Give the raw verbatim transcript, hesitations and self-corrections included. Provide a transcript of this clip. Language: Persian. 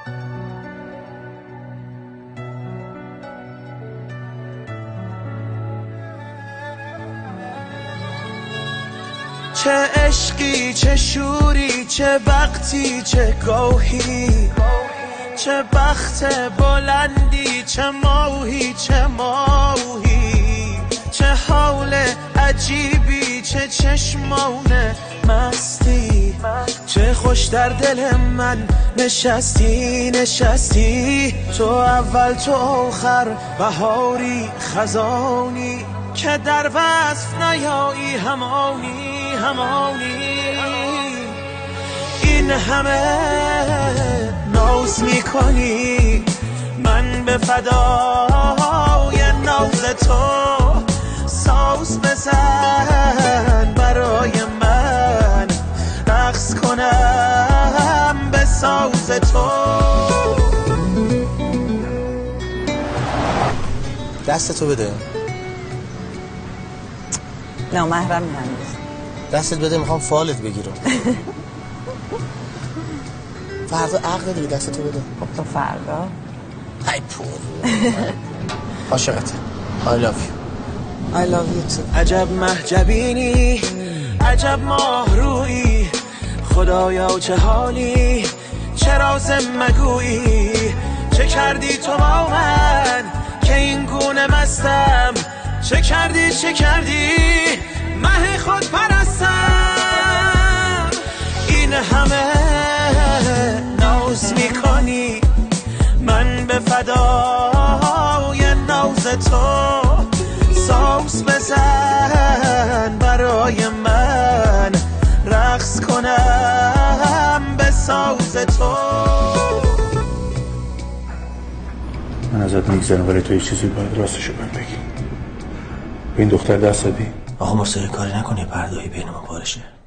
چه عشقی چه شوری چه وقتی چه گوهی، چه بخت بلندی چه ماهی چه ماهی، چه حال عجیبی چه چشمان مستی، چه خوش در دل من نشستی نشستی. تو اول تو آخر بهاری خزانی، که در وصف نیایی همانی همانی. این همه ناز میکنی من به فدای ناز تو، ساز بزن برای من رقص کنم به ساز تو. دستتو بده. نه محرم من دستت بده، میخوام فالت بگیرم. فردا عقل دیگه، دستتو بده. خب تو فردا ای پول عاشقته. I love you. I love you too. عجب محجبینی عجب ماه رویی، خدایا چه حالی چه راز مگویی. چه کردی تو با من که این گونه مستم، چه کردی چه کردی مه خود پرستم. این همه ناز میکنی من به فدای ناز تو، ساز بزن برای من رقص کنم به ساز تو. من ازت میگذرم ولی تو یه چیزی باید راستشو بهم بگی. به این دختر دست دادی؟ آقا مرسا کاری نکنی، پرده‌ای بین ما بارشه.